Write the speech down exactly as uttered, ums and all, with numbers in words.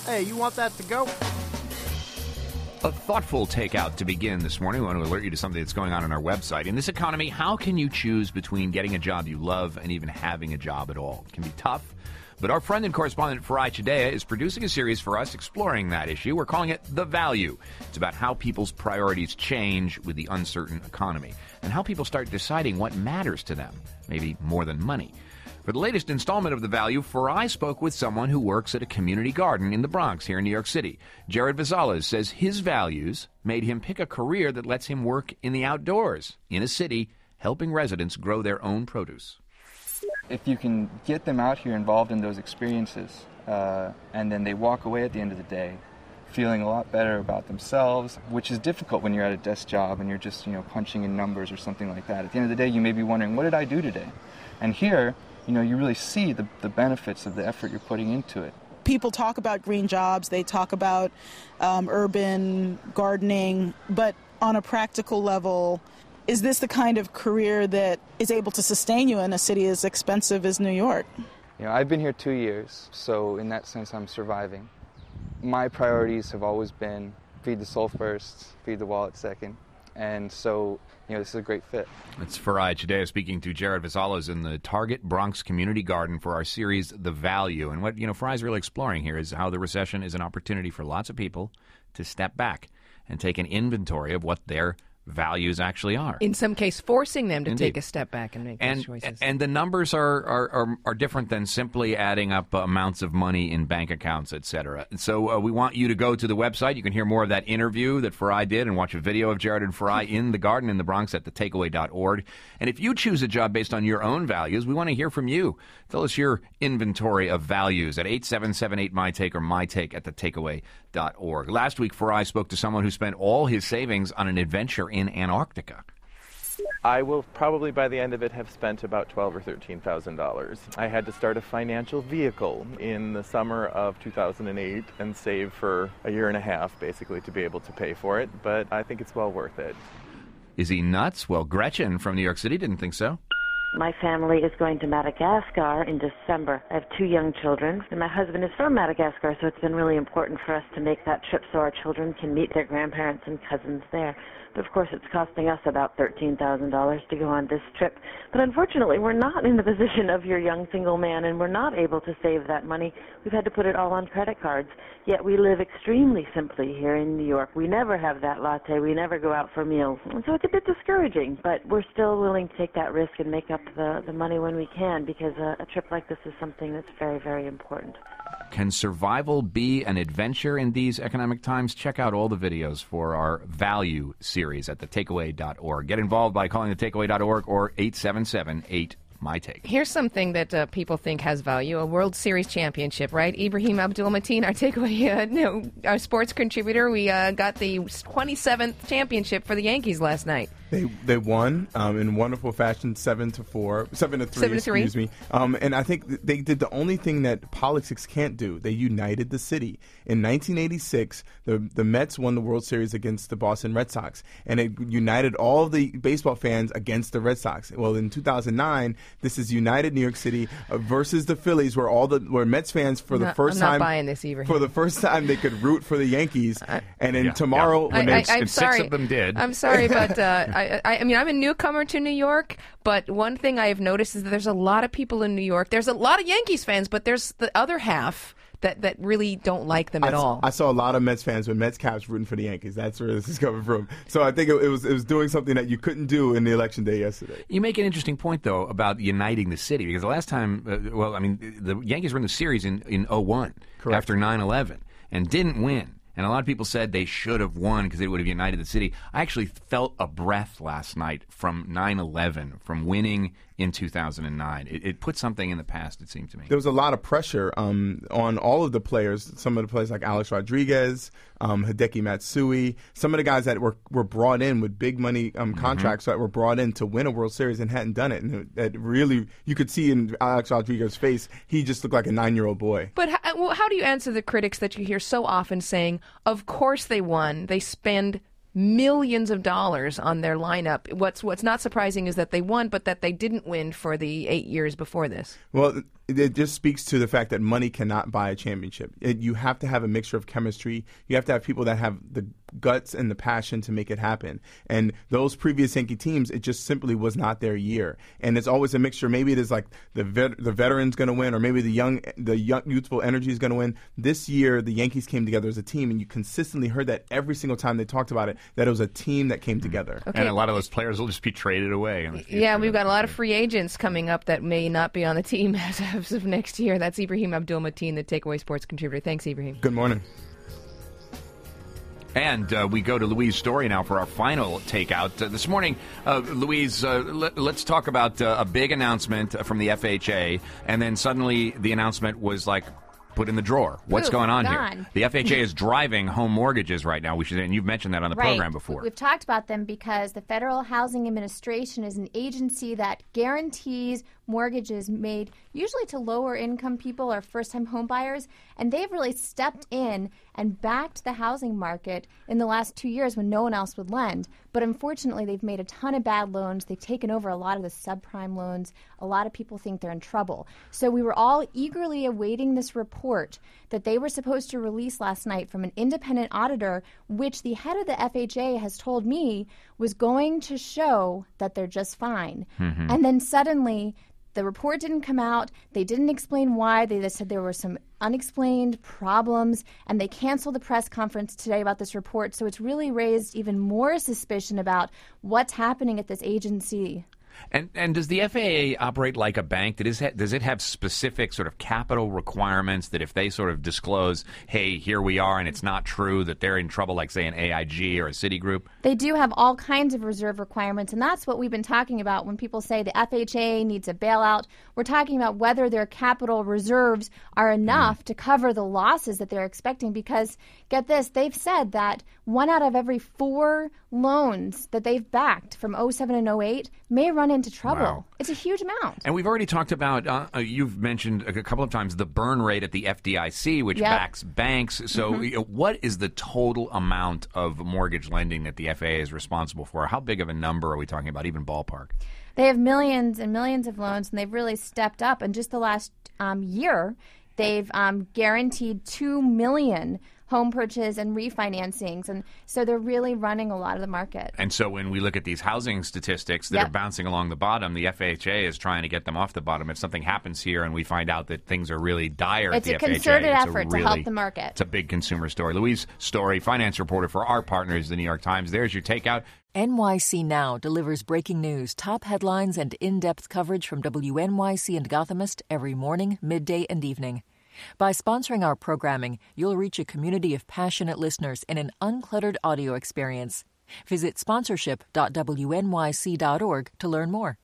Hey, you want that to go? A thoughtful takeout to begin this morning. We want to alert you to something that's going on on our website. In this economy, how can you choose between getting a job you love and even having a job at all? It can be tough. But our friend and correspondent Farai Chideya is producing a series for us exploring that issue. We're calling it The Value. It's about how people's priorities change with the uncertain economy and how people start deciding what matters to them, maybe more than money. For the latest installment of The Value, Farai spoke with someone who works at a community garden in the Bronx here in New York City. Jared Vazalez says his values made him pick a career that lets him work in the outdoors, in a city, helping residents grow their own produce. If you can get them out here involved in those experiences, uh, and then they walk away at the end of the day feeling a lot better about themselves, which is difficult when you're at a desk job and you're just, you know, punching in numbers or something like that. At the end of the day, you may be wondering, what did I do today? And here, you know, you really see the, the benefits of the effort you're putting into it. People talk about green jobs, they talk about um, urban gardening, but on a practical level, is this the kind of career that is able to sustain you in a city as expensive as New York? You know, I've been here two years, so in that sense, I'm surviving. My priorities have always been feed the soul first, feed the wallet second, and so, you know, this is a great fit. It's Farai Chideya speaking to Jared Vazalez in the Target Bronx Community Garden for our series, The Value. And what, you know, Farai's really exploring here is how the recession is an opportunity for lots of people to step back and take an inventory of what their values actually are. In some case, forcing them to Indeed. take a step back and make and, those choices. And the numbers are, are, are, are different than simply adding up amounts of money in bank accounts, et cetera. So uh, we want you to go to the website. You can hear more of that interview that Farai did and watch a video of Jared and Farai in the garden in the Bronx at the takeaway dot org. And if you choose a job based on your own values, we want to hear from you. Tell us your inventory of values at eight seven seven eight my take or mytake at the takeaway dot org. Last week, Farai spoke to someone who spent all his savings on an adventure in Antarctica. I will probably by the end of it have spent about twelve thousand dollars or thirteen thousand dollars. I had to start a financial vehicle in the summer of two thousand eight and save for a year and a half basically to be able to pay for it, but I think it's well worth it. Is he nuts? Well, Gretchen from New York City didn't think so. My family is going to Madagascar in December. I have two young children, and my husband is from Madagascar, so it's been really important for us to make that trip so our children can meet their grandparents and cousins there. But of course, it's costing us about thirteen thousand dollars to go on this trip. But unfortunately, we're not in the position of your young single man, and we're not able to save that money. We've had to put it all on credit cards. Yet we live extremely simply here in New York. We never have that latte. We never go out for meals. And so it's a bit discouraging, but we're still willing to take that risk and make up the, the money when we can, because a, a trip like this is something that's very, very important. Can survival be an adventure in these economic times? Check out all the videos for our Value series at the takeaway dot org. Get involved by calling the takeaway dot org or eight seven seven eight my take. Here's something that uh, people think has value, a World Series championship, right? Ibrahim Abdul-Mateen, our takeaway, uh, no, our sports contributor, we uh, got the twenty-seventh championship for the Yankees last night. They they won um, in wonderful fashion, seven to four, seven to three. Seven to three. Excuse me. Um, and I think th- they did the only thing that politics can't do. They united the city. In nineteen eighty-six, the the Mets won the World Series against the Boston Red Sox, and it united all of the baseball fans against the Red Sox. Well, in two thousand nine, this is united New York City uh, versus the Phillies, where all the where Mets fans for the No, first I'm time not buying this, Ibrahim. for the first time they could root for the Yankees. I, and then Yeah, tomorrow, yeah. when I, they I, I'm and sorry. six of them did. I'm sorry, but uh, I, I, I mean, I'm a newcomer to New York, but one thing I have noticed is that there's a lot of people in New York. There's a lot of Yankees fans, but there's the other half that, that really don't like them I, at all. I saw a lot of Mets fans with Mets caps rooting for the Yankees. That's where this is coming from. So I think it, it was it was doing something that you couldn't do in the election day yesterday. You make an interesting point, though, about uniting the city, because the last time, uh, well, I mean, the Yankees were in the series in, in oh one Correct. after nine eleven and didn't win. And a lot of people said they should have won because it would have united the city. I actually felt a breath last night from nine eleven, from winning in two thousand nine. It, it put something in the past, it seemed to me. There was a lot of pressure um, on all of the players. Some of the players like Alex Rodriguez, um, Hideki Matsui, some of the guys that were, were brought in with big money um, contracts mm-hmm. that were brought in to win a World Series and hadn't done it. And it, it really, you could see in Alex Rodriguez's face, he just looked like a nine-year-old boy. But how, well, how do you answer the critics that you hear so often saying, of course they won, they spend millions of dollars on their lineup. What's what's not surprising is that they won, but that they didn't win for the eight years before this. Well, it just speaks to the fact that money cannot buy a championship. It, you have to have a mixture of chemistry. You have to have people that have the guts and the passion to make it happen. And those previous Yankee teams, it just simply was not their year. And it's always a mixture. Maybe it is like the vet, the veteran's going to win, or maybe the young, the young youthful energy is going to win. This year, the Yankees came together as a team, and you consistently heard that every single time they talked about it, that it was a team that came together. Okay. And a lot of those players will just be traded away. In the future. Yeah, we've got a lot of free agents coming up that may not be on the team as of next year. That's Ibrahim Abdul-Mateen, the Takeaway Sports contributor. Thanks, Ibrahim. Good morning. And uh, we go to Louise Story now for our final takeout. Uh, this morning, uh, Louise, uh, let, let's talk about uh, a big announcement from the F H A, and then suddenly the announcement was like put in the drawer. What's Poof, going on gone. here? The F H A is driving home mortgages right now. We should, and you've mentioned that on the right. program before. We've talked about them because the Federal Housing Administration is an agency that guarantees mortgages made usually to lower income people or first-time home buyers, and they've really stepped in and backed the housing market in the last two years when no one else would lend. But unfortunately, they've made a ton of bad loans. They've taken over a lot of the subprime loans. A lot of people think they're in trouble. So we were all eagerly awaiting this report that they were supposed to release last night from an independent auditor, which the head of the F H A has told me was going to show that they're just fine. Mm-hmm. And then suddenly, the report didn't come out. They didn't explain why. They just said there were some unexplained problems, and they canceled the press conference today about this report. So it's really raised even more suspicion about what's happening at this agency. And and does the F A A operate like a bank? Does it, does it have specific sort of capital requirements that if they sort of disclose, hey, here we are, and it's not true, that they're in trouble, like, say, an A I G or a Citigroup? They do have all kinds of reserve requirements, and that's what we've been talking about when people say the F H A needs a bailout. We're talking about whether their capital reserves are enough mm. to cover the losses that they're expecting, because, get this, they've said that one out of every four loans that they've backed from oh seven and oh eight may run into trouble. Wow. It's a huge amount. And we've already talked about, uh, uh, you've mentioned a couple of times, the burn rate at the F D I C, which yep. backs banks. So mm-hmm. you know, what is the total amount of mortgage lending that the F A A is responsible for? How big of a number are we talking about, even ballpark? They have millions and millions of loans, and they've really stepped up. And just the last um, year, they've um, guaranteed two million home purchase and refinancings, and so they're really running a lot of the market. And so when we look at these housing statistics that yep. are bouncing along the bottom, the F H A is trying to get them off the bottom. If something happens here and we find out that things are really dire it's at the a F H A, concerted it's effort a really, to help the market. It's a big consumer story. Louise Story, finance reporter for our partners, the New York Times. There's your takeout. N Y C Now delivers breaking news, top headlines, and in-depth coverage from W N Y C and Gothamist every morning, midday, and evening. By sponsoring our programming, you'll reach a community of passionate listeners in an uncluttered audio experience. Visit sponsorship dot W N Y C dot org to learn more.